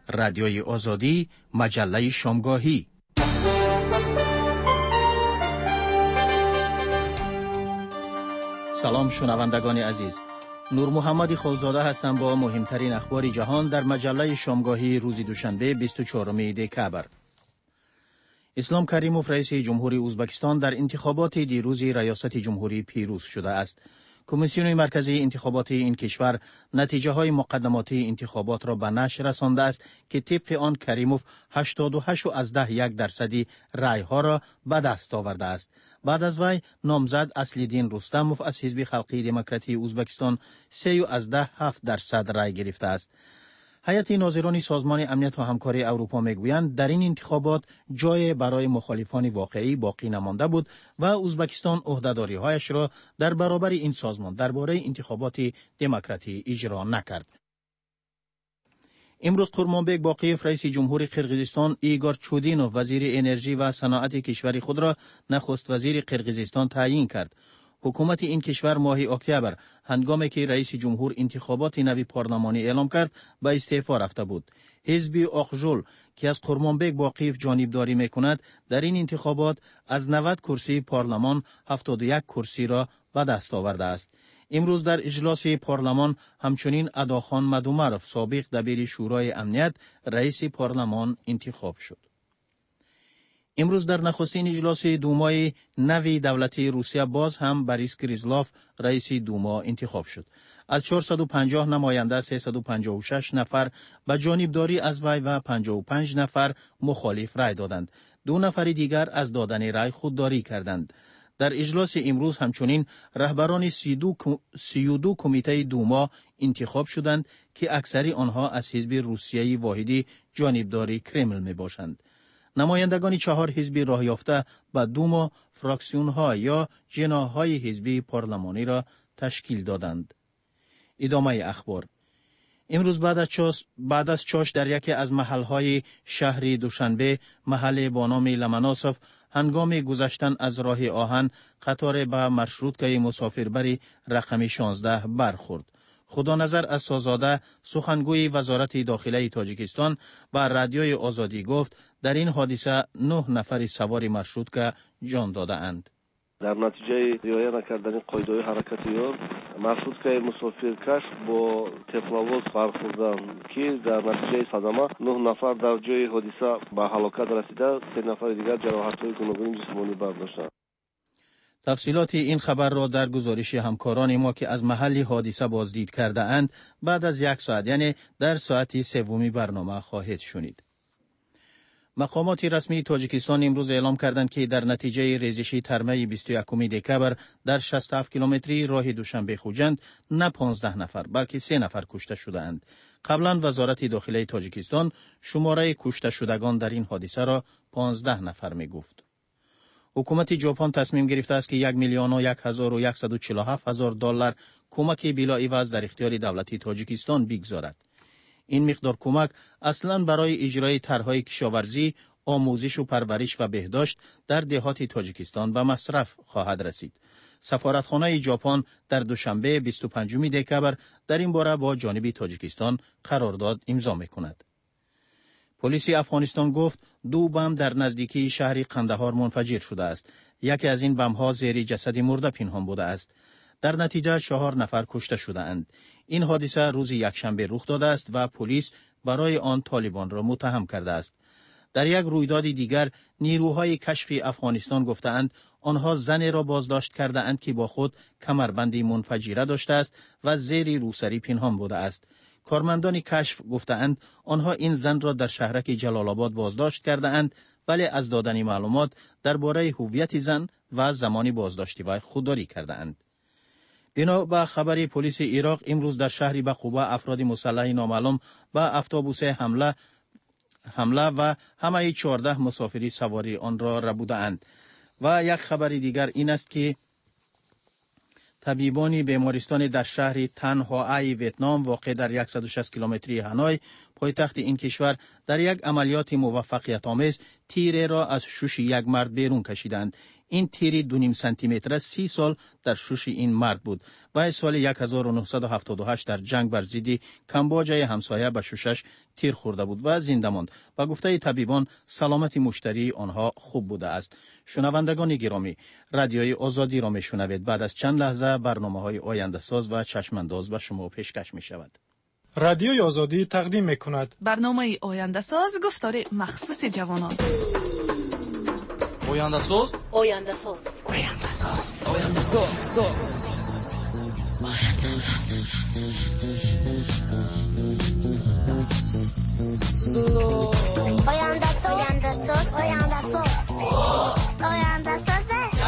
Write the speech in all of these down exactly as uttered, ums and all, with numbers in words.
رادیوی آزادی، مجله شامگاهی. سلام شنوندگان عزیز. نور محمد خالزاده هستم با مهمترین اخبار جهان در مجله شامگاهی روز دوشنبه بیست و چهارم دکبر. اسلام کریموف رئیس جمهوری ازبکستان در انتخابات دیروز ریاست جمهوری پیروز شده است. کمیسیون مرکزی انتخابات این کشور نتیجه های مقدماتی انتخابات را به نشر رسانده است که طبق آن کریموف هشتاد و هشت از ده یک درصدی رای ها را به دست آورده است. بعد از وی نامزد اصلیدین رستموف از حزب خلقی دموکراتی ازبکستان سه از ده هفت درصد رای گرفته است. هیئت ناظران سازمان امنیت و همکاری اروپا میگویند در این انتخابات جای برای مخالفان واقعی باقی نمانده بود و ازبکستان عهده‌داری‌هایش را در برابر این سازمان درباره انتخابات دموکراتی اجرا نکرد. امروز قرمانبک باقیف رئیس جمهوری قرقیزستان ایگور چودینوف وزیر انرژی و صنعت کشور خود را نخست وزیر قرقیزستان تعیین کرد. حکومت این کشور ماه اکتبر هنگامی که رئیس جمهور انتخابات نوی پارلمانی اعلام کرد به استعفا رفته بود. حزب آخژول که از قرمانبک باقیف جانبداری میکند در این انتخابات از نود کرسی پارلمان هفتاد و یک کرسی را به دست آورده است. امروز در اجلاس پارلمان همچنین اداخان مدومرف سابق دبیر شورای امنیت رئیس پارلمان انتخاب شد. امروز در نخستین اجلاس دومای نوی دولتی روسیه باز هم بوریس گریزلاف رئیس دوما انتخاب شد. از چهارصد و پنجاه نماینده سیصد و پنجاه و شش نفر به جانبداری از وی و پنجاه و پنج نفر مخالف رای دادند. دو نفر دیگر از دادن رای خودداری کردند. در اجلاس امروز همچنین رهبران سی و دو کمیته دوما انتخاب شدند که اکثری آنها از حزب روسیه‌ای واحدی جانبداری کرمل می باشند. نمایندگان چهار حزب راه یافته به دوما فراکسیون ها یا جناح‌های حزبی پارلمانی را تشکیل دادند. ادامه اخبار. امروز بعد از چاش بعد از چاش در یکی از محل‌های شهر دوشنبه محل با نام لمناسوف هنگام گذشتن از راه آهن قطار به مارشروتکای مسافربری رقم شانزده برخورد. خدا نظر از سازاده سخنگوی وزارت داخله تاجیکستان به رادیوی آزادی گفت در این حادثه نه نفر سوار مارشروتکا جان داده اند. در نتیجه رعایت نکردن قاعده حرکت یار مارشروتکای مسافرکش با تفلاوز برخوردند که در نتیجه صدمه نه نفر در جای حادثه به هلاکت رسیده، سه نفر دیگر جراحت‌های گوناگون جسمانی برداشتند. تفصیلات این خبر را در گزارش همکاران ما که از محل حادثه بازدید کرده اند بعد از یک ساعت یعنی در ساعت سومی برنامه خواهید شنید. مقامات رسمی تاجیکستان امروز اعلام کردند که در نتیجه ریزش ترمه بیست و یکم دکبر در شصت و هفت کیلومتری راه دوشنبه خوجند نه پانزده نفر بلکه سه نفر کشته شده اند. قبلا وزارت داخله تاجیکستان شماره کشته شدگان در این حادثه را پانزده نفر می گفت. حکومت ژاپن تصمیم گرفته است که یک میلیون و یک هزار و صد و چهل و هفت هزار دلار کمک بلا عوض در اختیار دولت تاجیکستان بگذارد. این مقدار کمک اصلاً برای اجرای طرح‌های کشاورزی، آموزش و پرورش و بهداشت در دهات تاجیکستان به مصرف خواهد رسید. سفارتخانه ژاپن در دوشنبه بیست و پنجم دکبر در این باره با جانب تاجیکستان قرارداد امضا می‌کند. پلیس افغانستان گفت دو بم در نزدیکی شهر قندهار منفجر شده است. یکی از این بم‌ها زیر جسد مرده پنهان بوده است. در نتیجه چهار نفر کشته شده اند. این حادثه روز یکشنبه رخ داده است و پلیس برای آن طالبان را متهم کرده است. در یک رویداد دیگر نیروهای کشف افغانستان گفتند آنها زنی را بازداشت کرده اند که با خود کمربندی منفجره داشته است و زیر روسری پنهان بوده است. کارمندان کشف گفتند آنها این زن را در شهرک جلال آباد بازداشت کرده اند ولی از دادن معلومات درباره هویت زن و زمان بازداشتی وی خودداری کرده اند. بنا به خبر پلیس عراق امروز در شهر بقوبه افراد مسلح نامعلوم به اتوبوس حمله حمله و همه چهارده مسافری سواری آن را ربوده اند. و یک خبر دیگر این است که طبیبان بیمارستان در شهر تنهائی ویتنام واقع در صد و شصت کیلومتری هانوی پایتخت این کشور در یک عملیات موفقیت آمیز تیره را از شش یک مرد بیرون کشیدند. این تیری دو نیم سانتی متر سی سال در شوش این مرد بود و سال هزار و نهصد و هفتاد و هشت در جنگ بر ضد کامبوجای همسایه به شوشش تیر خورده بود و زنده ماند. با گفته طبیبان سلامت مشتری آنها خوب بوده است. شنوندگان گرامی، رادیوی آزادی را میشنوید. بعد از چند لحظه برنامه‌های آینده ساز و چشمانداز به شما پیشکش می‌شود. رادیوی آزادی تقدیم می‌کند برنامه آینده ساز گفتار مخصوص جوانان. آینده ساز آینده ساز آینده ساز آینده ساز آینده ساز آینده ساز آینده ساز آینده ساز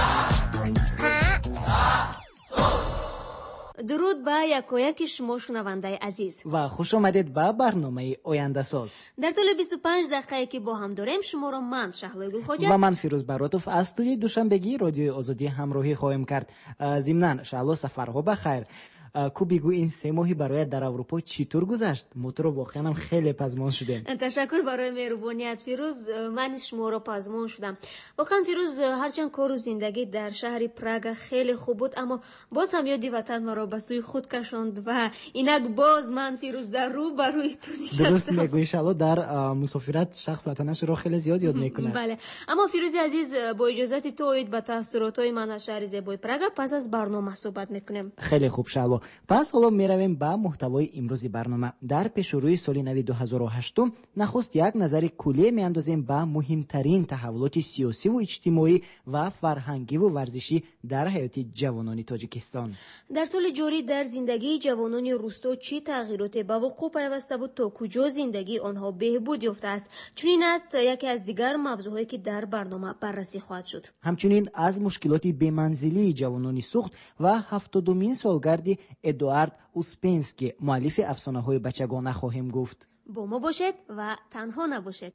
درود به یکایک شما شنونده عزیز و خوش آمدید به برنامه آینده ساز. در طول بیست و پنج دقیقه که با هم داریم شما را من شهلای گلخواجه و من فیروز براتوف از استودیوی دوشنبگی رادیوی آزادی همراهی خواهیم کرد. ضمناً شهلا سفرها بخیر. کو بگو این سه ماهی برای در اروپا چطور گذشت؟ ما تو رو واقعا هم خیلی پزمان شدیم. تشکر برای مهربانیت فیروز. من شما را پزمان شدم. واقعا فیروز هرچند کار و زندگی در شهر پراگ خیلی خوب بود، اما باز هم یادی وطن ما را به سوی خود کشاند و اینک باز من فیروز در رو بروی تو نشستم. درست میگویی شهلا، در مسافرت شخص وطنش رو خیلی زیاد یاد میکنه. بله، اما فیروز عزیز با اجازت تو اید به تاثیرات‌های من از شهر زیبای پراگ پس از برنامه صحبت میکنیم. خیلی خوب شهلا. پس حالا میرویم به محتوای امروزی برنامه. در پیشروی سال نو دو هزار و هشت نخست یک نظر کلی میاندازیم به مهمترین تحولات سیاسی و اجتماعی و فرهنگی و ورزشی در حیات جوانان تاجیکستان. در سال جاری در زندگی جوانان روستا چه تغییراتی به وقوع پیوسته و تا کجا زندگی آنها بهبود یافته است؟ چنین است یکی از دیگر موضوعاتی که در برنامه بررسی خواهد شد. همچنین از مشکلات بی‌منزلی جوانان سوخت و هفتادمین سالگرد ادوارد اوسپنسکی مؤلف افسانه‌های بچگانه خواهیم گفت. با ما باشید و تنها نباشید.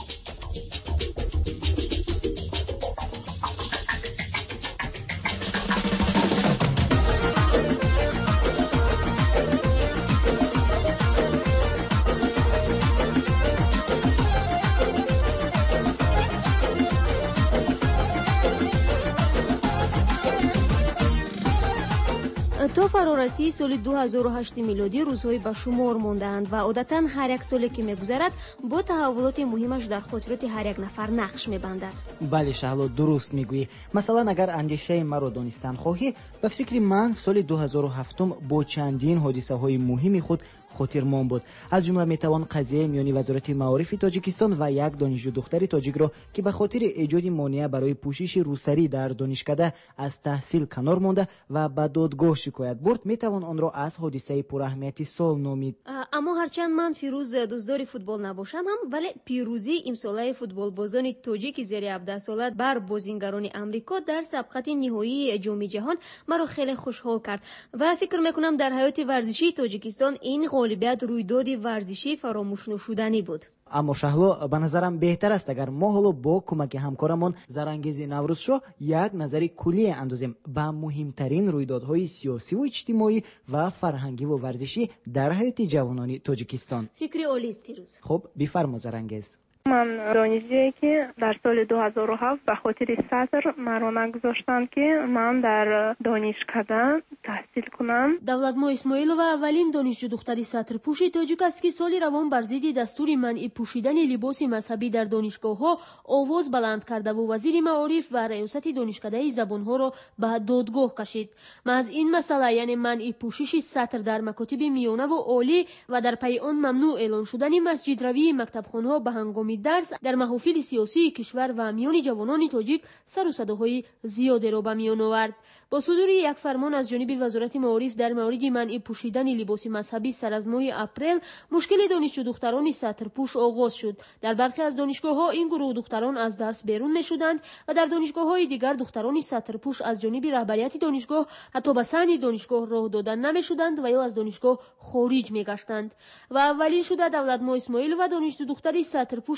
تا فرارسی سال دو هزار و هشت میلادی روزهای به شمار مانده‌اند و عادتاً هر یک سالی که می‌گذرد با تحولات مهمش در خاطرات هر یک نفر نقش می‌بندد. بله شهلا، درست میگویی. مثلا اگر اندیشه مرا دانستن خواهی، به فکر من سال دو هزار و هفت با چندین حادثه‌های مهم خود خاطرمان بود. از جمله میتوان قضیه میانی وزارت معارف تاجیکستان و یک دانشجو دختر تاجیک را که به خاطر ایجاد مانع برای پوشش روسری در دانشکده از تحصیل کنار مانده و به دادگاه شکایت برد، میتوان آن را از حادثه پراهمیت سال نامید. اما هرچند من فیروز دوستدار فوتبال نباشم هم، ولی پیروزی امساله فوتبال بازان تاجیک زیر هفده ساله بر بازیگران امریکا در سبقت نهایی جام جهان مرا خیلی خوشحال کرد و فکر میکنم در حیات ورزشی تاجیکستان این غالبیت رویداد ورزشی فراموش نشدنی بود. اما شهلا، به نظرم بهتر است اگر ما حالا با کمک همکارمان زرانگیز نوروز شو یک نظری کلی اندازیم به مهمترین رویدادهای سیاسی و اجتماعی و فرهنگی و ورزشی در حیات جوانان تاجیکستان. فکری عالی است فیروز. خب بفرما زرانگیز. من دانشجویی که در سال دو هزار و هفت به خاطر سطر مرا نگذاشتند که من در دانشکده تحصیل کنم. دولتما اسماعیلووا اولین دانشجو دختری سطرپوش تاجیک است که سال روان بر ضد دستور منع پوشیدن لباس مذهبی در دانشگاه‌ها آواز بلند کرده و وزیر معارف و ریاست دانشکده زبان‌ها را به دادگاه کشید. محض این مسئله، یعنی منع پوشش سطر در مکاتب میانه و عالی و در پی آن ممنوع اعلان شدن مسجد روی مکتبخانه‌ها به هنگام درس در محافل سیاسی کشور و میان جوانان تاجیک سر و صداهای زیادی را به میان آورد. با صدور یک فرمان از جانب وزارت معارف در مورد منع پوشیدن لباس مذهبی سر از ماه اپریل، مشکل دانشجو دختران سطرپوش آغاز شد. در برخی از دانشگاه‌ها این گروه دختران از درس بیرون می‌شدند و در دانشگاه‌های دیگر دختران سطرپوش از جانب رهبریت دانشگاه حتی به صحن دانشگاه راه دادن نمی‌شدند و یا از دانشگاه خارج می‌گشتند. و اولین شده دولتما اسماعیلووا دانشجو دختری سطرپوش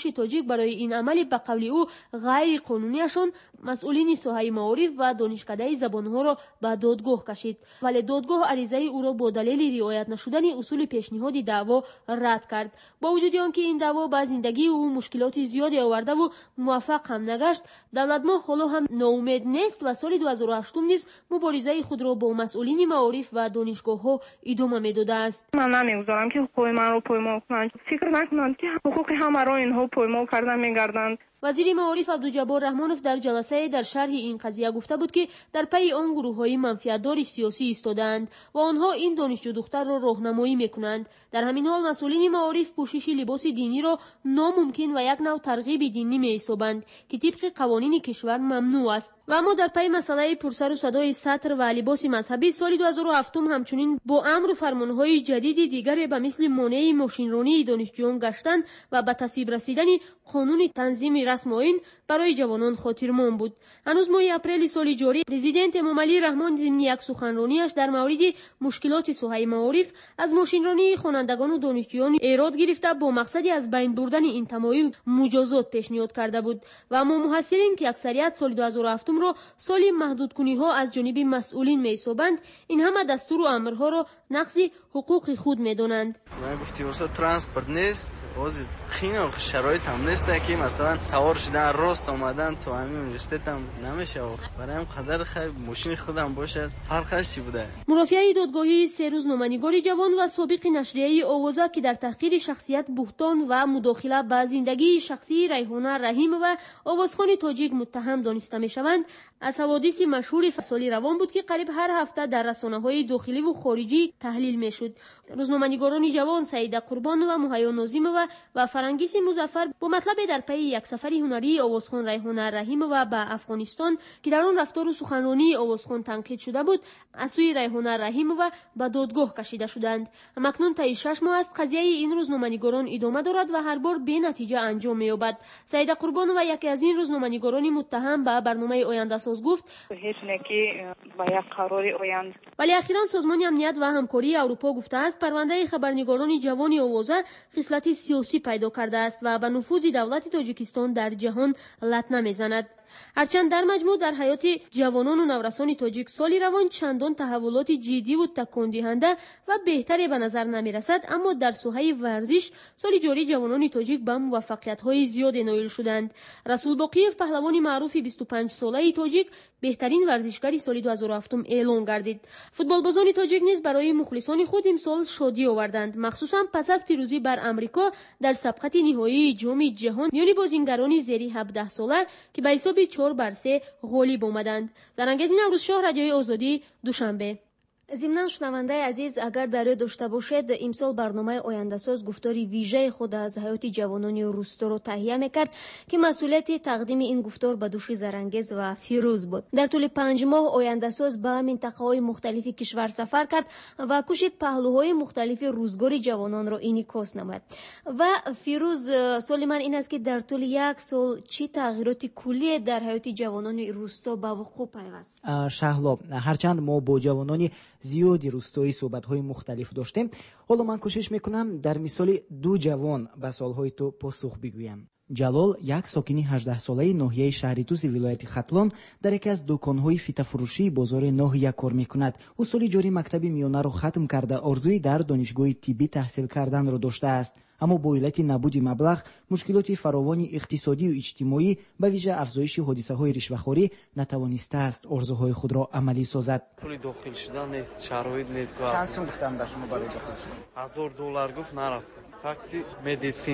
ساترپوش تاجیک برای این عمل به قول او غیر قانونیشان مسئولین ساحه معارف و دانشکده زبانها را به دادگاه کشید، ولی دادگاه عریضه او را با دلیل رعایت نشدن اصول پیشنهاد دعوا رد کرد. با وجود آنکه این دعوا به زندگی او مشکلات زیادی آورده و موفق هم نگشت، دولتماه حالا هم ناامید نیست و سال دو هزار و هشت نیز مبارزه خود را با مسئولین معارف و دانشگاه‌ها ادامه می‌داده است. من نمی‌گذارم که حقوق من را پایمال کنند. فکر نکنند که حقوق همه را اینها پایمال کرده می‌گردند. وزیر معارف عبدالجبار رحمانوف در جلسه در شرح این قضیه گفته بود که در پی آن گروه‌های منفعت‌دار سیاسی ایستادند و آنها این دانشجو دختر را راهنمایی می‌کنند. در همین حال مسئولین معارف پوشش لباس دینی را ناممکن و یک نوع ترغیب دینی می‌حسابند که طبق قوانین کشور ممنوع است. و اما در پی مسئله پرسر و صدای سطر و لباس مذهبی سال دو هزار و هفت همچنین با امر و فرمان‌های جدید دیگر به مثل مانع ماشینرانی دانشجویان گشتن و به تصویب رسیدن قانون تنظیم رسم آیین برای جوانان خاطرمان بود. هنوز ماه اپریل سال جاری پرزیدنت امام علی رحمان ضمن یک سخنرانیش در مورد مشکلات ساحه معارف از ماشینرانی خوانندگان و دانشجویان ایراد گرفته با مقصد از بین بردن این تمایل مجازات پیشنهاد کرده بود و اما محصلین که اکثریت سال دو هزار و هفت را سال محدود کنی ها از جانب مسئولین می‌حسابند، این همه دستور و امرها را نقض حقوق خود می‌دانند. من گفتی ورسا ترانسپورت نیست، واسه خیلی شرایط هم نیست که مثلا سوار شدن راست اومدن تو همین یونیورسیته هم نمیشه. برای هم قدر خیلی ماشین خودم باشه فرقش چی بوده؟ مرافعه دادگاهی سه روز نامنگار جوان و سابق نشریه آوازه که در تحقیر شخصیت بهتان و مداخله به زندگی شخصی ریحانه رحیم و آوازخوان تاجیک متهم دانسته میشوند، از حوادث مشهور فصلی روان بود که قریب هر هفته در رسانه‌های داخلی و خارجی تحلیل میشد. روزنامه‌نگاران جوان سعیده قربان و مهیا ناظمова و فرنگیس مظفر با مطلب در پی یک سفر هنری آوازخوان ریحانه رحیمova به افغانستان که در آن رفتار و سخنرانی آوازخوان تنقید شده بود، از سوی ریحانه رحیمova به دادگاه کشیده شدند. اکنون تا شش ماه است قضیه این روزنامه‌نگاران ادامه دارد و هر بار بی نتیجه انجام می‌یابد. سعیده قربانova یکی از این روزنامه‌نگاران متهم به برنامه آینده ساز گفت هیچ نکی با یک قرار آینده. ولی اخیراً سازمان امنیت و همکاری اروپا گفته است پرونده خبرنگاران جوان آوازه خصلت سیاسی پیدا کرده است و به نفوذ دولت تاجیکستان در جهان لطمه میزند. هرچند در مجموع در حیات جوانان و نورسان تاجیک سالی روان چندان تحولات جدی و تکان دهنده و بهتری به نظر نمی رسد، اما در ساحه ورزش سال جاری جوانان تاجیک به موفقیت‌های زیاد نائل شدند. رسول باقیف پهلوان معروف بیست و پنج ساله تاجیک بهترین ورزشکار سال دو هزار و هفت اعلام گردید. فوتبالبازان تاجیک نیز برای مخلصان خود امسال شادی آوردند، مخصوصا پس از پیروزی بر آمریکا در سبقت نهایی جام جهان میان بازیگران زیر هفده ساله که به حساب چهار بر سه غالب آمدند. زرانگیز نوروز شاه، رادیوی آزادی، دوشنبه. ضمناً شنونده عزیز، اگر داره داشته باشید امسال برنامه آینده ساز گفتاری ویژه خود از حیات جوانان روستا رو تهیه میکرد که مسئولیت تقدیم این گفتار به دوش زرانگیز و فیروز بود. در طول پنج ماه آینده ساز به منطقه‌های مختلف کشور سفر کرد و کوشید پهلوهای مختلف روزگار جوانان رو انعکاس نماید. و فیروز، سوال من این است که در طول یک سال چه تغییرات کلی در حیات جوانان روستا به وقوع پیوست؟ شهلا، هرچند ما با جوانان زیادی روستایی صحبت‌های مختلف داشتیم، حالا من کوشش میکنم در مثال دو جوان به سالهای تو پاسخ بگویم. جلال، یک ساکنی هجده ساله ناحیه شهر توس ولایت ختلان، در یکی از دکان‌های فیته فروشی بازار ناحیه کار میکند. او سال جاری مکتب میانه را ختم کرده، آرزوی در دانشگاه طبی تحصیل کردن را داشته است، اما با علت نبود مبلغ، مشکلات فراوان اقتصادی و اجتماعی به ویژه افزایش حادثه‌های رشوه‌خواری نتوانسته است آرزوهای خود را عملی سازد. پول داخل شدن نیست، شرایط نیست. چند سوم گفتم به شما برای داخل شدن؟ هزار دلار گفت نرفت. فقط مدیسین.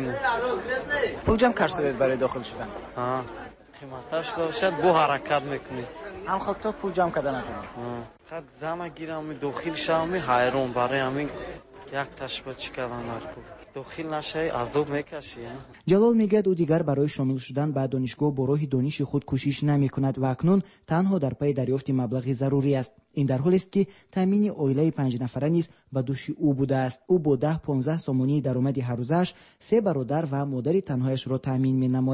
پول جمع کردید برای داخل شدن؟ ها. قیمتش داشت با حرکت میکنید. هم خود تو پول جمع کردن نتونید. خود زما گیرم داخل شدم حیران برای همین یک تشبه چی کردن نرکو. داخل نشه عذاب میکشی. جلال میگه او دیگر برای شامل شدن به دانشگاه با راه دانش خود کوشش نمیکند و اکنون تنها در پی دریافت مبلغ ضروری است. این در حالی است که تامین عائله پنج نفره نیز به دوش او بوده است. او با ده پانزده سامانی درآمد هر روزش سه برادر و مادر تنهایش را تامین می نماید.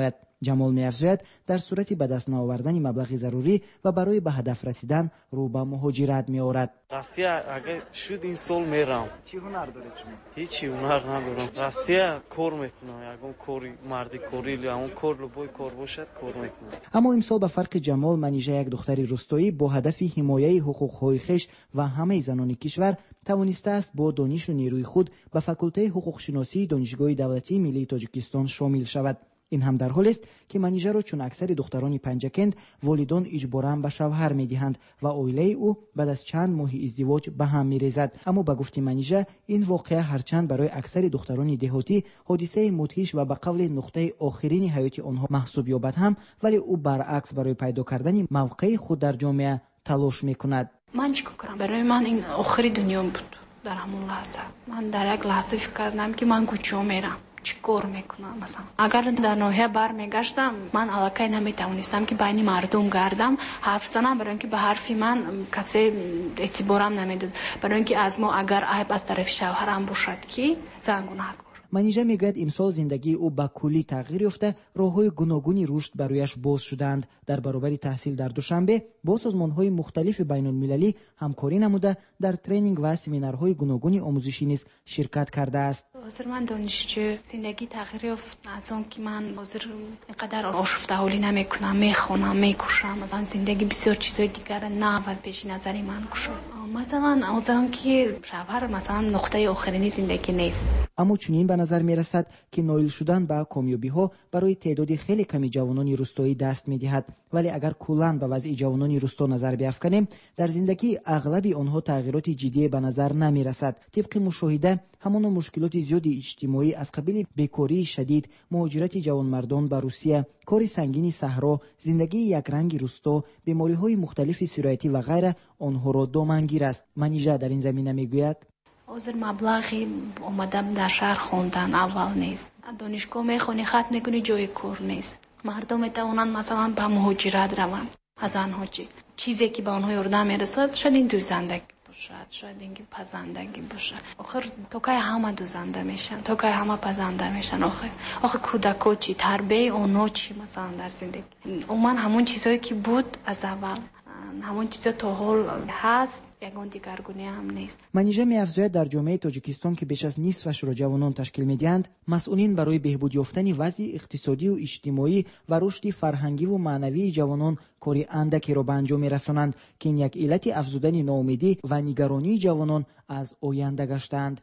ҷамол меафзояд дар сурати ба даст наовардани маблағи зарурӣ ва барои ба ҳадаф расидан рӯ ба муҳоҷират меорад. Россия агар шуд ин сол мерам. Чӣ ҳунар доред шумо? Ҳеҷ ҳунар надорам. Россия кор мекунам, ягон кори марди кори, ягон кор любой кор бошад, кор мекунам. аммо имсол ба фарқи Ҷамол, Манижа як духтари рӯстоӣ бо ҳадафи ҳимояи ҳуқуқҳои хеш ва ҳамаи занони кишвар тавонистааст бо донишу нерӯи худ ба факултаи ҳуқуқшиносии Донишгоҳи давлатии миллии Тоҷикистон шомил шавад. ин ҳам дар ҳолест ки Манижаро чун аксари духтарони панҷакент волидон иҷборан ба шавҳар медиҳанд ва оилаи ӯ баъд аз чанд моҳи издивоҷ ба ҳам мерезад. аммо ба гуфти Манижа ин воқеа ҳарчанд барои аксари духтарони деҳотӣ ҳодисаи мудҳиш ва ба қавли нуқтаи охирини ҳаёти онҳо маҳсуб ёбад ҳам, вале ӯ баръакс барои пайдо кардани мавқеи худ дар ҷомеа талош мекунад. ман чӣ кунам? барои ман ин охири дунё буд. дар ҳамон лаҳза ман дар як лаҳза фикр кардам ки ман куҷо мерам, чӣ кор мекунам. Масалан агар дар ноҳия бармегаштам, ман аллакай наметавонистам ки байни мардум гардам ҳарф занам, барои ин ки ба ҳарфи ман касе эътиборам намедод, барои ин ки аз мо агар айб аз тарафи шавҳарам бошад ки зан гунаҳкор. Манижа мегӯяд имсол зиндагии ӯ ба куллӣ тағйир ёфта, роҳҳои гуногуни рушд барояш боз шуданд. дар баробари таҳсил дар Душанбе бо созмонҳои мухталифи байнулмилалӣ ҳамкорӣ намуда дар тренинг ва семинарҳои гуногуни омӯзишӣ низ ширкат кардааст. ҳозир ман донишҷӯ, зиндагӣ тағйир ёфт аз он ки ман ҳозир инқадар ошуфтаҳолӣ намекунам, мехонам, мекушам. Масалан зиндагӣ бисёр чизҳои дигара навбад пеши назари ман кушод. Масалан аз он ки шавҳар масалан нуқтаи охирини зиндагӣ нест. аммо чунин ба назар мерасад ки ноил шудан ба комёбиҳо барои теъдоди хеле ками ҷавонони рӯстоӣ даст медиҳад. вале агар куллан ба вазъи ҷавонони рӯсто назар биафканем, дар зиндагии ағлаби онҳо тағйироти ҷиддие ба назар намерасад. тибқи мушоҳида ҳамоно мушкилоти зиёди иҷтимоӣ аз қабили бекории шадид, муҳоҷирати ҷавонмардон ба Русия, кори сангини саҳро, зиндагии якранги рӯсто, бемориҳои мухталифи сироятӣ ва ғайра онҳоро домангир аст. Манижа дар ин замина мегӯяд: ҳозир маблағи омада дар шаҳр хондан аввал нест. донишгоҳ мехонӣ, хат мекунӣ, ҷои кор нест. мардум метавонанд масалан ба муҳоҷират раванд. азанҳо чӣ? чизе ки ба онҳо ёрдам мерасад, шояд ин дӯзандагӣ бошад, шояд ин пазандагӣ бошад. охир то кай ҳама дӯзанда мешан, то кай ҳама пазанда мешан. охир охир кӯдако чӣ? тарбияи онҳо чӣ? масалан дар зиндагӣ умуман ҳамон чизҳое ки буд аз аввал, ҳамон чизо то ҳол ҳаст, ягон дигаргуния ҳам нест. Манижа меафзояд дар ҷомеаи Тоҷикистон ки беш аз нисфашро ҷавонон ташкил медиҳанд, масъулин барои беҳбуд ёфтани вазъи иқтисодию иҷтимоӣ ва рушди фарҳангиву маънавии ҷавонон кори андакеро ба анҷом мерасонанд, ки ин як иллати афзудани ноумедӣ ва нигаронии ҷавонон аз оянда гаштаанд.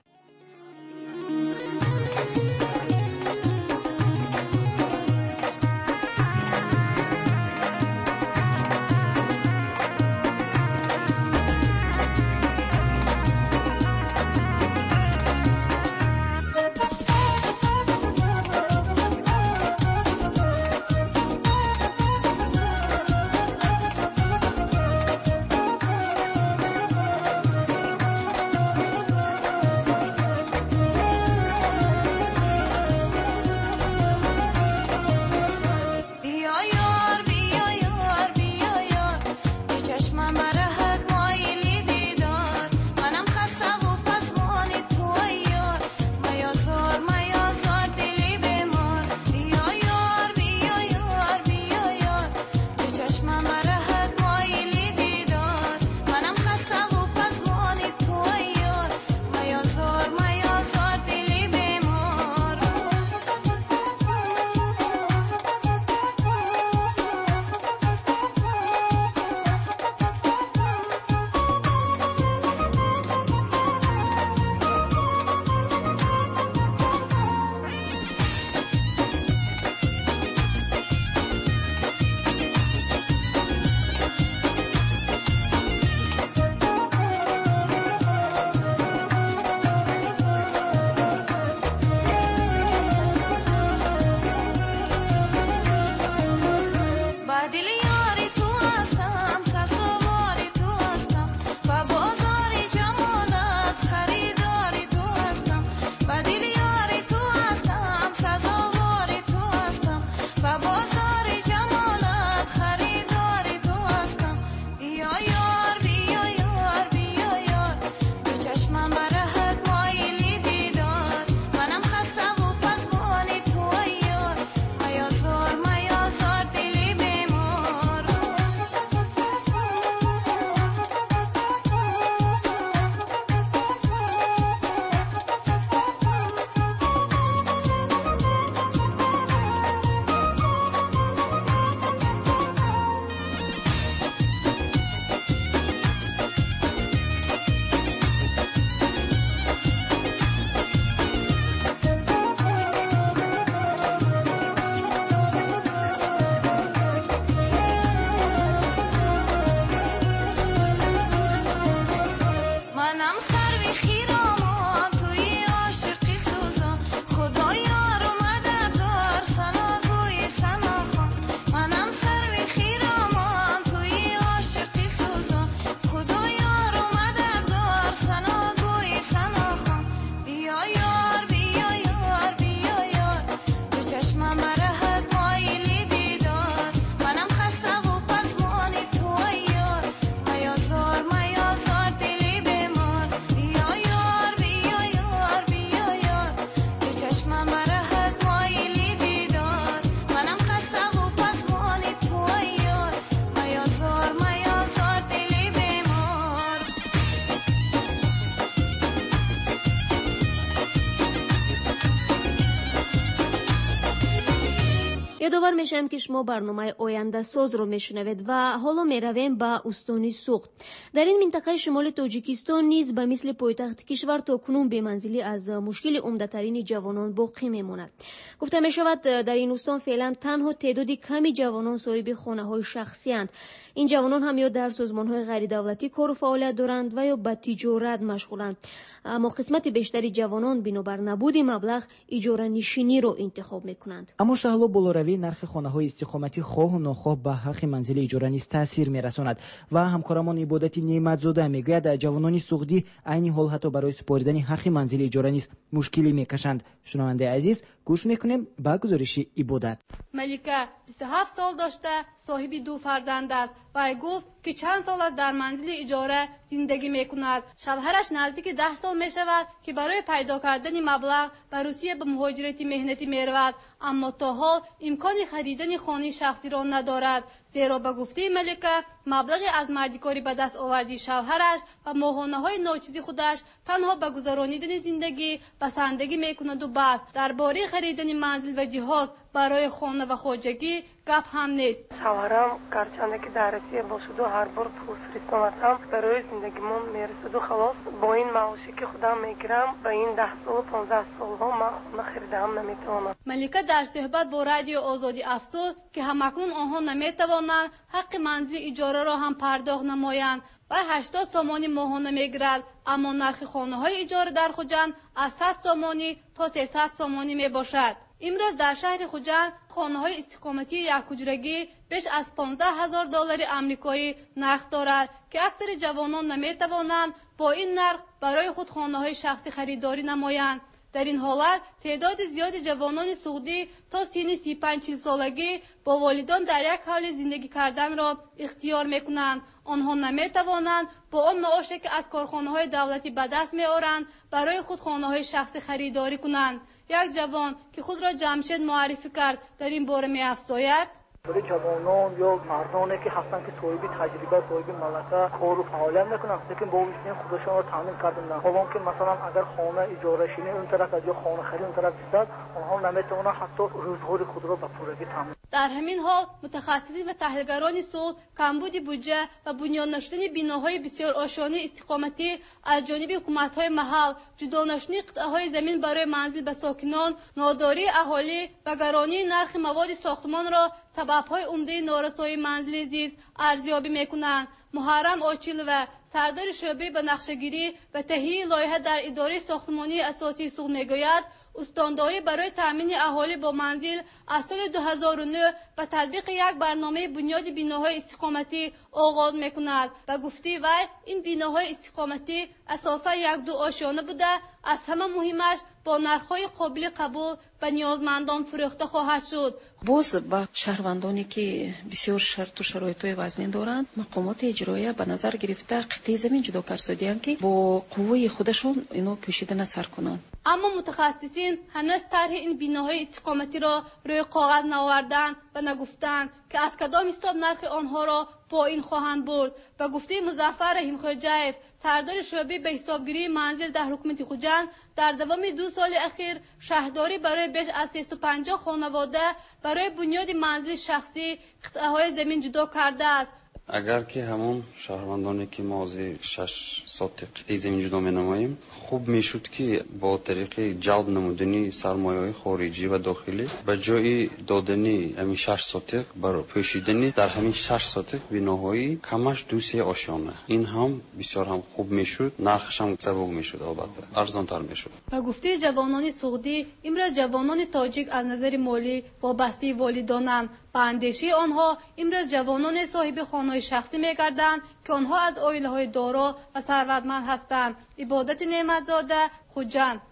یادآور میشم که شما برنامه آینده ساز رو میشنوید و حالا میرویم به استان سوخت. در این منطقه شمال تاجیکستان نیز به مثل پایتخت کشور تا کنون به منزلی از مشکل عمده‌ترین جوانان باقی میماند. گفته می شود در این استان فعلا تنها تعدادی کمی جوانان صاحب خانه های شخصی اند. این جوانان هم یا در سازمان های غیر دولتی کار و فعالیت دارند و یا به تجارت مشغولند. اما قسمت بیشتری جوانان بنابر نبود مبلغ اجاره نشینی رو انتخاب میکنند. اما شغل بالوروی نرخ خانه‌های استقامتی خواه و ناخواه به حق منزل اجاره نیز تاثیر می‌رساند و همکارمان عبادتی نعمت‌زاده میگوید جوانان سوختی عین حال حتی برای سپردن حق منزل اجاره نیز مشکلی میکشند. شنونده عزیز گوش میکنیم به گزارش عبادت. ملیکه بیست و هفت سال داشته، صاحب دو فرزند است و گفت که چند سال است در منزل اجاره زندگی میکند. شوهرش نزدیک ده سال میشود که برای پیدا کردن مبلغ به روسیه به مهاجرت مهنتی میرود، اما تا حال امکان خریدن خانه شخصی را ندارد، زیرا به گفته ملیکه مبلغی از مردکاری به دست آوردی شوهرش و ماهانه‌های ناچیز خودش تنها به گذرانیدن زندگی بسندگی میکند و بس. درباره خریدن منزل و جهاز برای خانه و خواجگی گپ هم نیست. شوهرم گرچنده که در روسیه باشد و هر بار پول فرستادم برای زندگیمون میرسد و خلاص با این معاشی که خودم میگیرم و این ده سال و پانزده سال ها من خانه خریدم نمیتوانم. ملیکه در صحبت با رادیو آزادی افزود که همکنون آنها نمیتوانند حق منزل اجاره را هم پرداخت نمایند و هشتاد سامانی ماهانه میگیرد، اما نرخ خانه های اجاره در خوجند از صد سامانی تا سیصد سامانی می باشد. امروز در شهر خوجند خانه های استقامتی یک حجرگی بیش از پانزده هزار دلار آمریکایی نرخ دارد که اکثر جوانان نمیتوانند با این نرخ برای خود خانه های شخصی خریداری نمایند. در این حالت تعداد زیاد جوانان سعودی تا سن سی و پنج چهل سالگی با والدان در یک حال زندگی کردن را اختیار میکنند. آنها نمیتوانند با آن معاشی که از کارخانه‌های دولتی به دست میآورند برای خود خانه‌های شخصی خریداری کنند. یک جوان که خود را جمشید معرفی کرد در این باره می‌افزاید: برای جوانان یا مردانی که هستند که صاحب تجربه، صاحب ملکه کار و فعالیت میکنند، لیکن با وجود خودشان را تامین کردن، حالا که مثلا اگر خانه اجاره شینی اون طرف یا خانه خرید اون طرف است، آنها نمیتوانند حتی روزگار خود را به پورگی تامین. در همین حال متخصصین و تحلیلگران سود کمبود بودجه و بنیان نشدن بناهای بسیار آشیانه استقامتی از جانب حکومت‌های محل، جدا نشدن قطعه‌های زمین برای منزل به ساکنان، ناداری اهالی و گرانی نرخ مواد ساختمان را سبب‌های عمده نارسایی منزل زیست ارزیابی می‌کنند. محرم آچیلوه، سردار شعبه به نقشه‌گیری و تهیه لایحه در اداره ساختمانی اساسی سوخت میگوید استانداری برای تامین اهالی با منزل از سال دو هزار و نه و تطبیق یک برنامه بنیاد بناهای استقامتی آغاز میکند. و گفته وی این بناهای استقامتی اساسا یک دو آشیانه بوده، از همه مهمش با نرخ‌های قابل قبول به نیازمندان فروخته خواهد شد. باز با شهروندانی که بسیار شرط و شرایط‌های وزنی دارند، مقامات اجرایی به نظر گرفته قطعه زمین جدا کردند که با قوه خودشون اینو پوشیدن سر کنند. اما متخصصین هنوز طرح این بناهای استقامتی را روی کاغذ نآوردند و نگفتند که از کدام حساب نرخ آنها را پایین خواهند برد. و گفته مظفر رحیم خوجایف، سردار شعبه به حسابگیری منزل در حکومت خوجند، در دوام دو سال اخیر شهرداری برای بیش از سیصد و پنجاه خانواده برای بنیاد منزل شخصی قطعه‌های زمین جدا کرده است. اگر که همون شهروندانی که ما از شش سات قطعه زمین جدا می‌نماییم، خوب میشد که با طریق جلب نمودنی سرمایه‌های خارجی و داخلی به جای دادنی همین شش ساتق برای پوشیدنی در همین شش ساتق بناهایی کمش دو سه آشیانه، این هم بسیار هم خوب میشد، نرخش هم سبک میشد، البته ارزان‌تر میشد. و گفته جوانان سعودی امروز جوانان تاجیک از نظر مالی وابسته والدانند. به اندیشه آنها امروز جوانان صاحب خانه‌های شخصی می‌گردند که آنها از عائله‌های دارا و ثروتمند هستند. عبادت نعمت‌زاده، خوجند.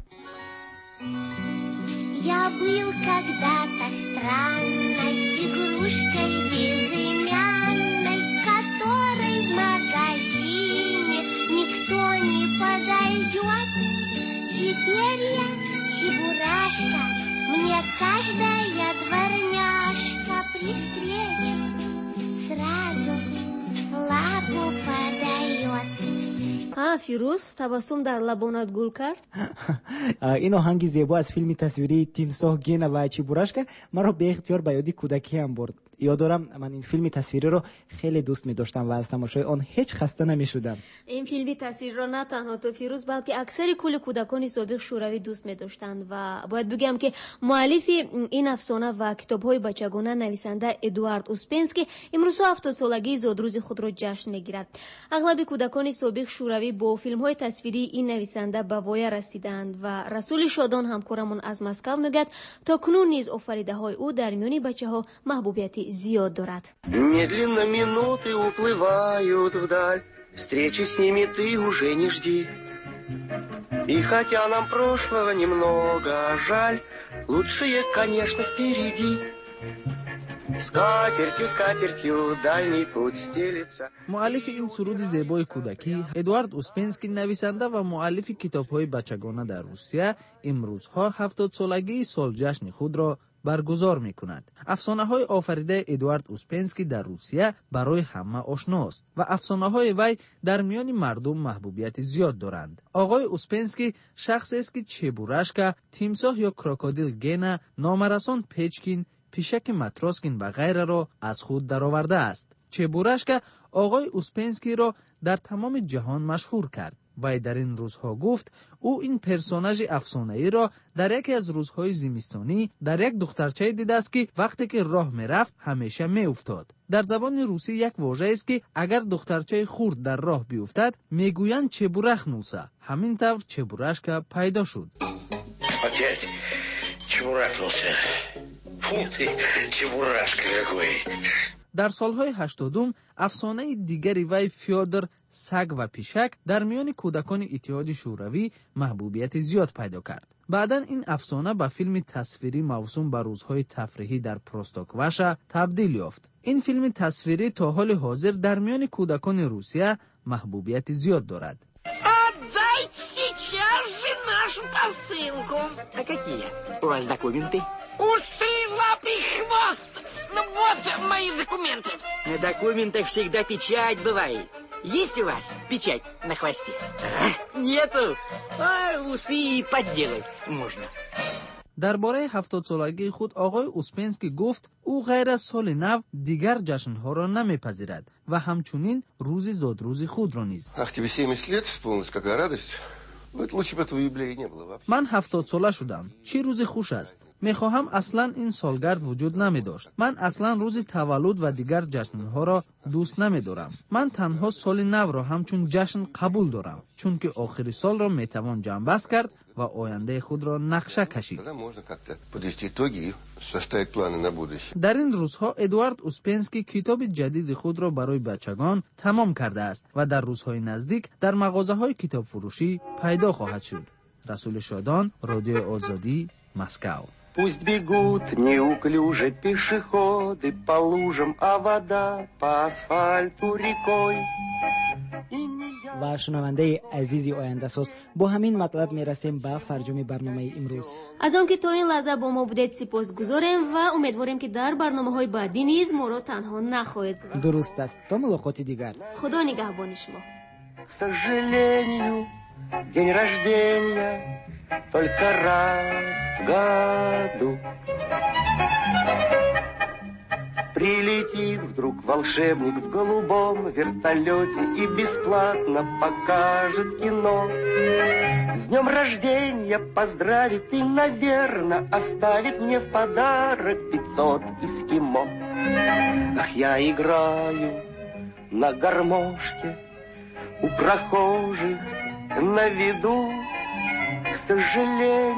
Я был когда-то странной игрушкой безымянной, которой в магазине никто не подойдет. Теперь я чебурашка, мне каждая дворняжка при встрече сразу лапу подает. фирӯз табассум дар лабонат гул кард. ин оҳанги зебо аз филми тасвирии тимсоҳ Гена ва Чебурашка маро беихтиёр ба ёди кӯдакиам бурд. ёд дорам ман ин филми тасвириро хеле дӯст медоштам ва аз тамошои он ҳеҷ хаста намешудам. ин филми тасвириро на танҳо ту фирӯз, балки аксари кулли кӯдакони собиқ шӯравӣ дӯст медоштанд ва бояд бигӯям ки муаллифи ин афсона ва китобҳои бачагона нависанда Эдуард Успенский имрӯзҳо ҳафтодсолагии зодрӯзи худро ҷашн мегирад. ағлаби кӯдакони собиқ шӯравӣ бо филмҳои тасвирии ин нависанда ба воя расидаанд ва Расули Шодон ҳамкорамон аз Москав мегӯяд то кунун низ офаридаҳои ӯ дар миёни бачаҳо маҳбубияти зиёд дорад. Медленно минуты уплывают вдаль, встречи с ними ты уже не жди. И хотя нам прошлого немного жаль, лучшее, конечно, впереди. Скатертью, скатертью дальний путь стелится. муаллифи ин суруди зебои кӯдакӣ Эдуард Успенский, нависанда ва муаллифи китобҳои бачагона дар Русия, имрӯзҳо ҳафтодсолагии солҷашни худро баргузор мекунад. афсонаҳои офаридаи Эдуард Успенский дар Русия барои ҳама ошност ва афсонаҳои вай дар миёни мардум маҳбубияти зиёд доранд. оғои Успенский шахсест ки Чебурашка, тимсоҳ ё крокодил Гена, номарасон Печкин, пишаки Матроскин ва ғайраро аз худ даровардааст. Чебурашка оғои Успенскийро дар тамоми ҷаҳон машҳур кард. вай дар ин рӯзҳо гуфт ӯ ин персонажи афсонаиро дар яке аз рӯзҳои зимистонӣ дар як духтарчае дидааст ки вақте ки роҳ мерафт ҳамеша меуфтод. дар забони русӣ як вожаест ки агар духтарчаи хурд дар роҳ биуфтад мегӯянд чебурахнуса. ҳамин тавр Чебурашка пайдо шуд. Опять чебурахнулся. Фу ты, чебурашка какой. дар солҳои ҳаштодум афсонаи дигари вай Фёдор Саг ва Пишак дар миёни кӯдакони Иттиҳоди Шӯравӣ маҳбубияти зиёд пайдо кард. баъдан ин афсона ба филми тасвирӣ мавсум ба рӯзҳои тафриҳӣ дар Простокваша табдил ёфт. ин филми тасвирӣ то ҳоли ҳозир дар миёни кӯдакони Русия маҳбубияти зиёд дорад. Отдайте сейчас же нашу посылку. А какие у вас документы? Усы, лапы, хвост. Ну вот мои документы. На документах всегда печать бывает. Есть у вас печать на хвосте? А? Нету. А усы подделать можно. дар бораи ҳафтодсолагии худ оғои Успенский гуфт ӯ ғайр аз соли нав дигар ҷашнҳоро намепазирад ва ҳамчунин рӯзи зодрӯзи худро низ. Ах, тебе семьдесят лет исполнилось, какая радость. Вот лучше бы этого юбилея не было вообще. ман ҳафтодсола шудам. чӣ рӯзи хуш аст. мехоҳам аслан ин солгард вуҷуд намедошт. ман аслан рӯзи таваллуд ва дигар ҷашнҳоро дӯст намедорам. ман танҳо соли навро ҳамчун ҷашн қабул дорам, чунки охири солро метавон ҷамъбаст кард ва ояндаи худро нақша кашид. дар ин рӯзҳо Эдуард Успенский китоби ҷадиди худро барои бачагон тамом кардааст ва дар рӯзҳои наздик дар мағозаҳои китобфурӯшӣ пайдо хоҳад шуд. Расули Шодон, Радиои Озодӣ, Москав. Пусть бегут неуклюже пешеходы по лужам, а вода по асфальту рекой. ва шунавандаи азизи Ояндасоз, бо ҳамин матлаб мерасем ба фарҷоми барномаи имрӯз. аз он ки то ин лаҳза бо мо будед сипосгузорем ва умедворем ки дар барномаҳои баъдӣ низ моро танҳо нахоҳед гузашт. дуруст аст. то мулоқоти дигар. худо нигаҳбони шумо. К сожалению, день рождения только раз в году. Прилетит вдруг волшебник в голубом вертолете и бесплатно покажет кино. С днем рождения поздравит и, наверное, оставит мне в подарок пятьсот эскимо. Ах, я играю на гармошке у прохожих на виду, к сожалению.